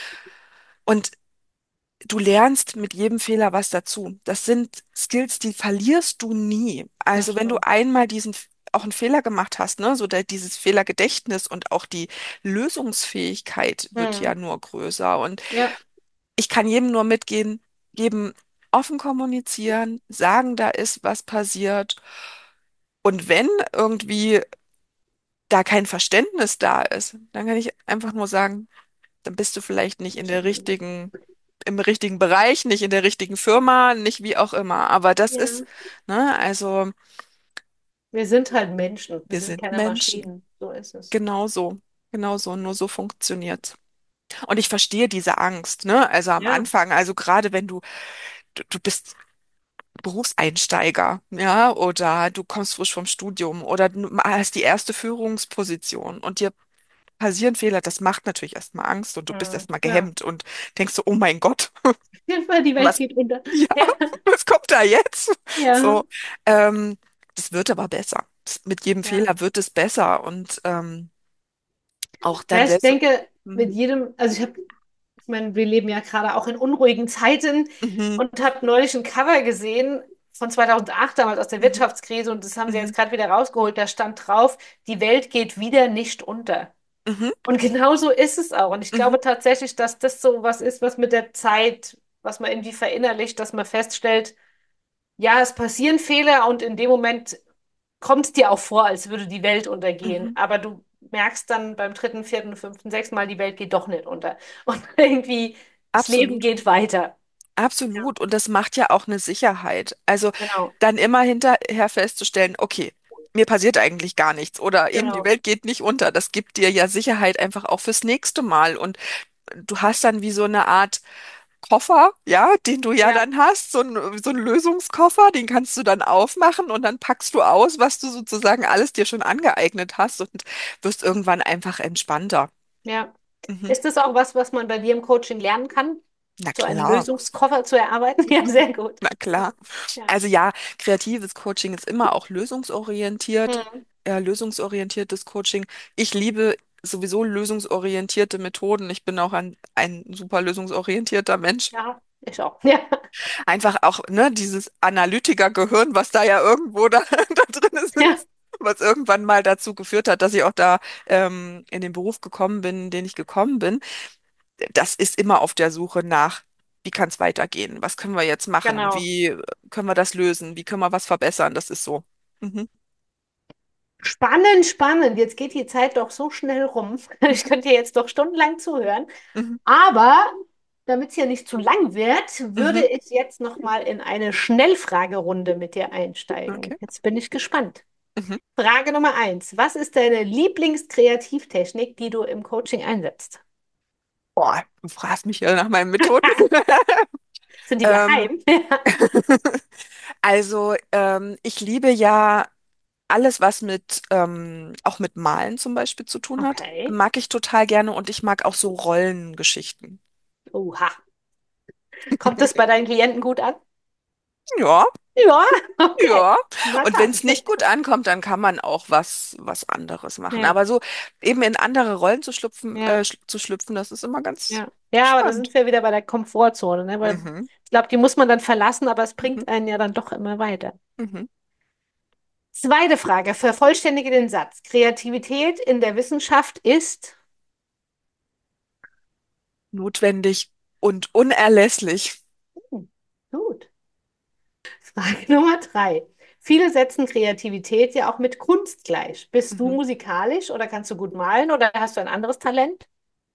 Und du lernst mit jedem Fehler was dazu. Das sind Skills, die verlierst du nie. das Also wenn du stimmt. einmal diesen auch einen Fehler gemacht hast, ne, so der, dieses Fehlergedächtnis und auch die Lösungsfähigkeit wird Hm. ja nur größer. Und Ja, ich kann jedem nur mitgehen, geben, offen kommunizieren, sagen, da ist was passiert. Und wenn irgendwie da kein Verständnis da ist, dann kann ich einfach nur sagen, dann bist du vielleicht nicht in der richtigen, im richtigen Bereich, nicht in der richtigen Firma, nicht wie auch immer. Aber das ist, ja. ne, also Wir sind halt Menschen. Wir wir sind sind keine Menschen. Maschinen. So ist es. Genau so. Genau so. Nur so funktioniert's. Und ich verstehe diese Angst, ne? Also am Ja, Anfang, also gerade wenn du, du, du bist Berufseinsteiger, ja, oder du kommst frisch vom Studium oder du hast die erste Führungsposition und dir passieren Fehler, das macht natürlich erstmal Angst und du bist Mhm. erstmal Ja. gehemmt und denkst so, oh mein Gott, Hilfe, die Welt was, geht unter. ja, Ja. was kommt da jetzt? Ja. So, ähm, das wird aber besser. Das, mit jedem Ja. Fehler wird es besser und ähm, auch Ja, dann ich selbst. denke, mit Mhm. jedem, also ich habe, ich meine, wir leben ja gerade auch in unruhigen Zeiten Mhm. und habe neulich ein Cover gesehen von zweitausendacht, damals aus der Mhm. Wirtschaftskrise, und das haben sie Mhm. jetzt gerade wieder rausgeholt. Da stand drauf, die Welt geht wieder nicht unter. Mhm. Und genau so ist es auch. Und ich Mhm. glaube tatsächlich, dass das so was ist, was mit der Zeit, was man irgendwie verinnerlicht, dass man feststellt, ja, es passieren Fehler und in dem Moment kommt es dir auch vor, als würde die Welt untergehen. Mhm. Aber du merkst dann beim dritten, vierten, fünften, sechsten Mal, die Welt geht doch nicht unter. Und irgendwie, das Leben Absolut. geht weiter. Ja, Absolut. Und das macht ja auch eine Sicherheit. Also genau, dann immer hinterher festzustellen, okay, mir passiert eigentlich gar nichts oder eben die genau. Welt geht nicht unter. Das gibt dir ja Sicherheit einfach auch fürs nächste Mal. Und du hast dann wie so eine Art Koffer, ja, den du ja Ja, dann hast, so ein, so ein Lösungskoffer, den kannst du dann aufmachen und dann packst du aus, was du sozusagen alles dir schon angeeignet hast und wirst irgendwann einfach entspannter. ja. Mhm. Ist das auch was, was man bei dir im Coaching lernen kann? Na So einen klar. Lösungskoffer zu erarbeiten? Ja, sehr gut. Na klar. Ja. Also ja, kreatives Coaching ist immer auch lösungsorientiert, Hm. äh, lösungsorientiertes Coaching. Ich liebe sowieso lösungsorientierte Methoden. Ich bin auch ein, ein super lösungsorientierter Mensch. Ja, ich auch. Ja, Einfach auch, ne, dieses Analytikergehirn, was da ja irgendwo da, da drin ja, sitzt, was irgendwann mal dazu geführt hat, dass ich auch da ähm, in den Beruf gekommen bin, in den ich gekommen bin. Das ist immer auf der Suche nach, wie kann es weitergehen? Was können wir jetzt machen? genau. Wie können wir das lösen? Wie können wir was verbessern? Das ist so. Mhm. Spannend, spannend. Jetzt geht die Zeit doch so schnell rum. Ich Mhm. könnte dir jetzt doch stundenlang zuhören. Mhm. Aber damit es hier nicht zu lang wird, würde Mhm. ich jetzt noch mal in eine Schnellfragerunde mit dir einsteigen. Okay. Jetzt bin ich gespannt. Mhm. Frage Nummer eins. Was ist deine Lieblingskreativtechnik, die du im Coaching einsetzt? Boah, du fragst mich ja nach meinen Methoden. Sind die Ähm, geheim? also, ähm, ich liebe ja alles, was mit, ähm, auch mit Malen zum Beispiel zu tun hat, Okay. mag ich total gerne und ich mag auch so Rollengeschichten. Oha. Kommt das bei deinen Klienten gut an? Ja, Ja, okay. ja. Na Und wenn dann. es nicht gut ankommt, dann kann man auch was, was anderes machen. Ja, Aber so eben in andere Rollen zu schlüpfen, ja. äh, sch- zu schlüpfen, das ist immer ganz Ja, ja, aber da spannend. sind wir wieder bei der Komfortzone, ne? Weil Mhm. ich glaube, die muss man dann verlassen, aber es Mhm. bringt einen ja dann doch immer weiter. Mhm. Zweite Frage, vervollständige den Satz. Kreativität in der Wissenschaft ist, Notwendig und unerlässlich. hm, gut. Frage Nummer drei. Viele setzen Kreativität ja auch mit Kunst gleich. Bist du Mhm. musikalisch oder kannst du gut malen oder hast du ein anderes Talent?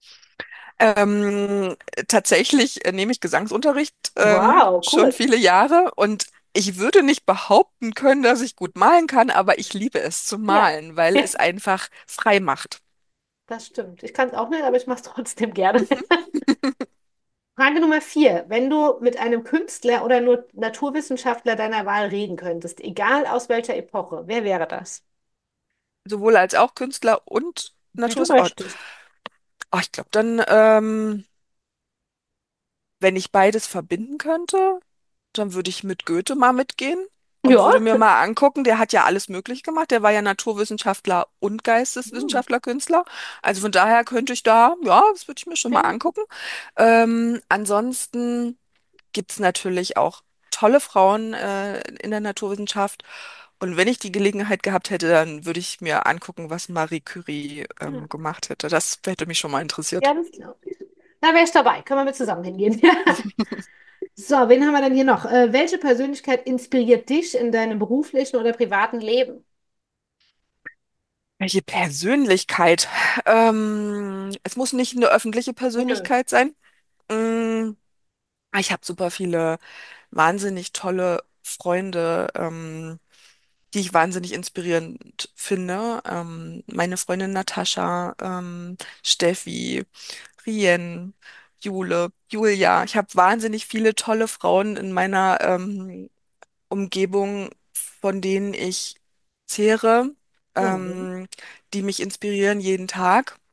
Ähm, tatsächlich äh, nehme ich Gesangsunterricht ähm, Wow, schon cool. viele Jahre und ich würde nicht behaupten können, dass ich gut malen kann, aber ich liebe es zu Ja, malen, weil es einfach frei macht. das stimmt. Ich kann es auch nicht, aber ich mache es trotzdem gerne. Mhm. Frage Nummer vier. Wenn du mit einem Künstler oder nur Naturwissenschaftler deiner Wahl reden könntest, egal aus welcher Epoche, wer wäre das? Sowohl als auch Künstler und Wie du Naturwissenschaftler. möchtest. Oh, ich glaube dann, ähm, wenn ich beides verbinden könnte, dann würde ich mit Goethe mal mitgehen und Ja. würde mir mal angucken, der hat ja alles möglich gemacht. Der war ja Naturwissenschaftler und Hm, Geisteswissenschaftler, Künstler. Also von daher könnte ich da, ja, das würde ich mir schon mal okay. angucken. Ähm, ansonsten gibt es natürlich auch tolle Frauen äh, in der Naturwissenschaft. Und wenn ich die Gelegenheit gehabt hätte, dann würde ich mir angucken, was Marie Curie ähm, Ja, gemacht hätte. Das hätte mich schon mal interessiert. ja, das glaube ich. Da wäre ich dabei. Können wir mit zusammen hingehen. Ja. So, wen haben wir denn hier noch? Äh, welche Persönlichkeit inspiriert dich in deinem beruflichen oder privaten Leben? Welche Persönlichkeit? Ähm, es muss nicht eine öffentliche Nö. Persönlichkeit sein. Mm, ich habe super viele wahnsinnig tolle Freunde, ähm, die ich wahnsinnig inspirierend finde. Ähm, meine Freundin Natascha, ähm, Steffi, Rien, Jule, Julia. Ich habe wahnsinnig viele tolle Frauen in meiner ähm, Umgebung, von denen ich zehre, Mhm. ähm, die mich inspirieren jeden Tag.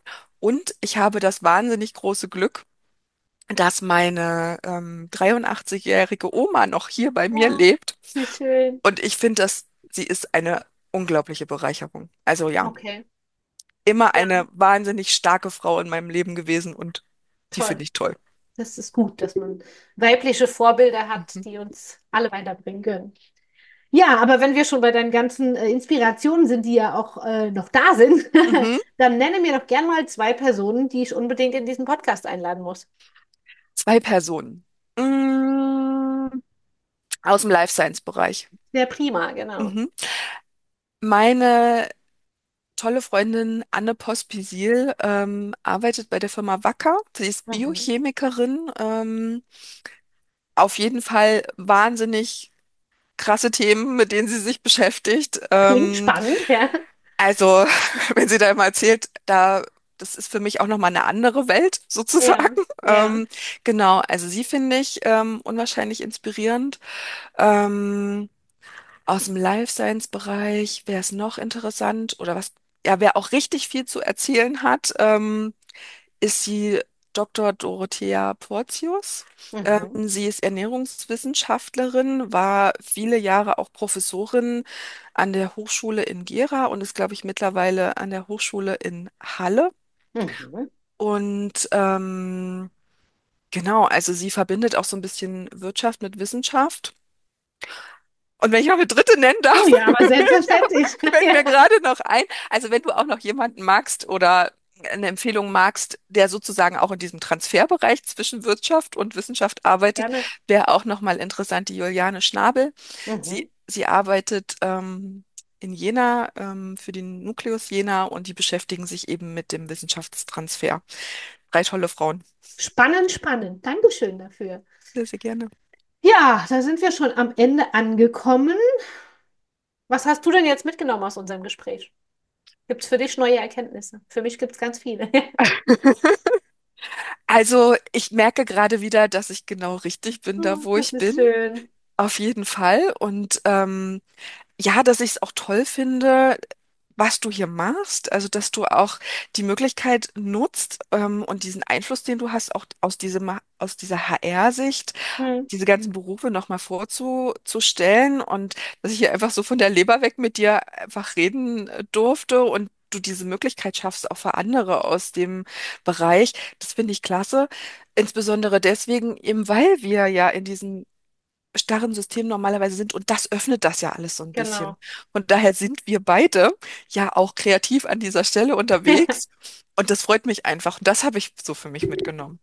Und ich habe das wahnsinnig große Glück, dass meine ähm, dreiundachtzig-jährige Oma noch hier bei mir Oh, lebt. wie schön. Und ich finde, dass sie ist eine unglaubliche Bereicherung. Also ja, Okay. immer Ja, eine wahnsinnig starke Frau in meinem Leben gewesen und die toll. finde ich toll. Das ist gut, dass man weibliche Vorbilder hat, Mhm. die uns alle weiterbringen können. Ja, aber wenn wir schon bei deinen ganzen äh, Inspirationen sind, die ja auch äh, noch da sind, Mhm. dann nenne mir doch gern mal zwei Personen, die ich unbedingt in diesen Podcast einladen muss. Zwei Personen. Mm, aus dem Life Science Bereich. Sehr prima, genau. Mhm. Meine tolle Freundin Anne Pospisil ähm, arbeitet bei der Firma Wacker. Sie ist Mhm. Biochemikerin. Ähm, auf jeden Fall wahnsinnig krasse Themen, mit denen sie sich beschäftigt. Klingt Ähm, spannend, ja. also, wenn sie da immer erzählt, da, das ist für mich auch nochmal eine andere Welt, Ja, sozusagen. ja. Ähm, genau, also sie finde ich ähm, unwahrscheinlich inspirierend. Ähm, aus dem Life Science Bereich wäre es noch interessant oder was, ja, wer auch richtig viel zu erzählen hat, ähm, ist die Doktor Dorothea Porcius. Mhm. Ähm, sie ist Ernährungswissenschaftlerin, war viele Jahre auch Professorin an der Hochschule in Gera und ist, glaube ich, mittlerweile an der Hochschule in Halle. Mhm. Und ähm, genau, also sie verbindet auch so ein bisschen Wirtschaft mit Wissenschaft. Und wenn ich noch eine dritte nennen Oh darf, ja, aber selbstverständlich. fällt mir Ja, gerade noch ein. Also wenn du auch noch jemanden magst oder eine Empfehlung magst, der sozusagen auch in diesem Transferbereich zwischen Wirtschaft und Wissenschaft arbeitet, gerne. wäre auch nochmal interessant, die Juliane Schnabel. Sie, Mhm. sie arbeitet ähm, in Jena ähm, für den Nukleus Jena und die beschäftigen sich eben mit dem Wissenschaftstransfer. Drei tolle Frauen. Spannend, spannend. Dankeschön dafür. Sehr, sehr gerne. Ja, da sind wir schon am Ende angekommen. Was hast du denn jetzt mitgenommen aus unserem Gespräch? Gibt es für dich neue Erkenntnisse? Für mich gibt es ganz viele. Also ich merke gerade wieder, dass ich genau richtig bin, da Oh, wo das ich ist bin. schön. Auf jeden Fall. Und ähm, ja, dass ich es auch toll finde, was du hier machst. Also, dass du auch die Möglichkeit nutzt ähm, und diesen Einfluss, den du hast, auch aus diesem, aus dieser H R-Sicht, Hm, diese ganzen Berufe nochmal vorzustellen und dass ich hier einfach so von der Leber weg mit dir einfach reden äh, durfte und du diese Möglichkeit schaffst, auch für andere aus dem Bereich. Das finde ich klasse. Insbesondere deswegen, eben weil wir ja in diesem starren System normalerweise sind. Und das öffnet das ja alles so ein bisschen. genau. Und daher sind wir beide ja auch kreativ an dieser Stelle unterwegs. Und das freut mich einfach. Und das habe ich so für mich mitgenommen.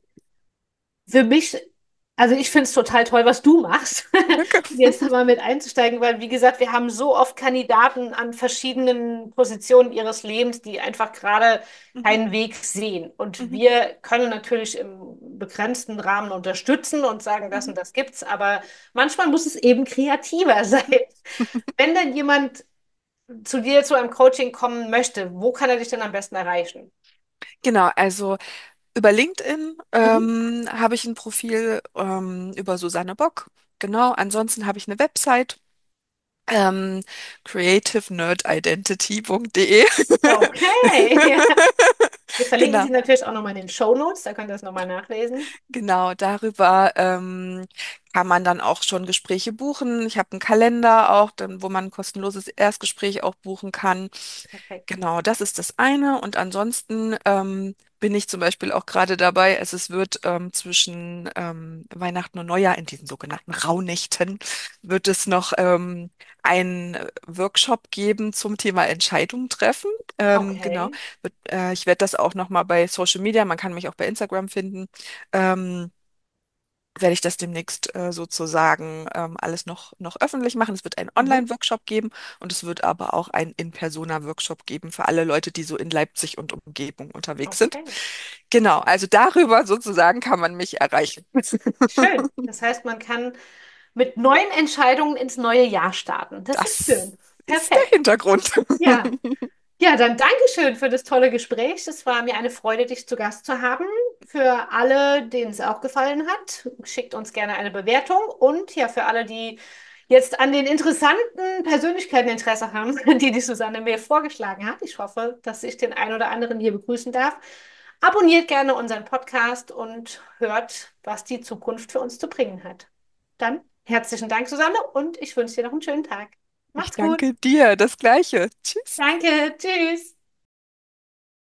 Für mich, also ich finde es total toll, was du machst, Danke. jetzt da mal mit einzusteigen, weil wie gesagt, wir haben so oft Kandidaten an verschiedenen Positionen ihres Lebens, die einfach gerade Mhm, keinen Weg sehen. Und mhm, wir können natürlich im begrenzten Rahmen unterstützen und sagen, das mhm, und das gibt's, aber manchmal muss es eben kreativer sein. mhm. Wenn denn jemand zu dir zu einem Coaching kommen möchte, wo kann er dich denn am besten erreichen? Genau, also über LinkedIn Mhm. ähm, habe ich ein Profil ähm, über Susanne Bock. Genau, ansonsten habe ich eine Website, ähm, creative nerd identity punkt de. Okay. Wir verlinken Genau. sie natürlich auch nochmal in den Show Notes, da könnt ihr das nochmal nachlesen. Genau, darüber ähm, kann man dann auch schon Gespräche buchen. Ich habe einen Kalender auch, dann, wo man ein kostenloses Erstgespräch auch buchen kann. Perfekt. Genau, das ist das eine. Und ansonsten ähm, bin ich zum Beispiel auch gerade dabei, es, es wird ähm, zwischen ähm, Weihnachten und Neujahr in diesen sogenannten Rauhnächten wird es noch ähm, einen Workshop geben zum Thema Entscheidungen treffen. Ähm, genau, Okay. wird, äh, ich werde das auch noch mal bei Social Media, man kann mich auch bei Instagram finden, ähm, werde ich das demnächst äh, sozusagen ähm, alles noch, noch öffentlich machen. Es wird einen Mhm. Online-Workshop geben und es wird aber auch einen In-Persona-Workshop geben für alle Leute, die so in Leipzig und Umgebung unterwegs sind. Okay. Genau, also darüber sozusagen kann man mich erreichen. Schön. Das heißt, man kann mit neuen Entscheidungen ins neue Jahr starten. Das ist Das schön. ist der Perfekt. Hintergrund. Ja. Ja, dann Dankeschön für das tolle Gespräch. Es war mir eine Freude, dich zu Gast zu haben. Für alle, denen es auch gefallen hat, schickt uns gerne eine Bewertung. Und ja, für alle, die jetzt an den interessanten Persönlichkeiten Interesse haben, die die Susanne mir vorgeschlagen hat. Ich hoffe, dass ich den einen oder anderen hier begrüßen darf. Abonniert gerne unseren Podcast und hört, was die Zukunft für uns zu bringen hat. Dann herzlichen Dank, Susanne, und ich wünsche dir noch einen schönen Tag. Ich Macht's gut. danke dir. Das Gleiche. Tschüss. Danke. Tschüss.